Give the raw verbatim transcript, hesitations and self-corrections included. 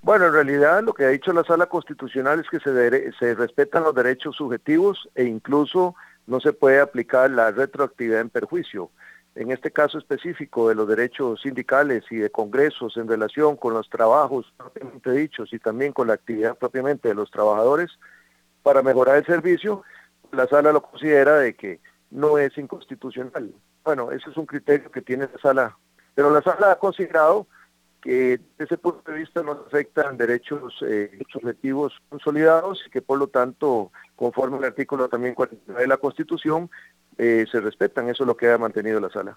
Bueno, en realidad lo que ha dicho la Sala Constitucional es que se, dere- se respetan los derechos subjetivos e incluso no se puede aplicar la retroactividad en perjuicio. En este caso específico de los derechos sindicales y de congresos en relación con los trabajos propiamente dichos y también con la actividad propiamente de los trabajadores, para mejorar el servicio, la Sala lo considera de que no es inconstitucional. Bueno, ese es un criterio que tiene la Sala, pero la Sala ha considerado que desde ese punto de vista no afectan derechos eh, subjetivos consolidados y que por lo tanto, conforme al artículo también cuarenta y nueve de la Constitución, eh, se respetan. Eso es lo que ha mantenido la Sala.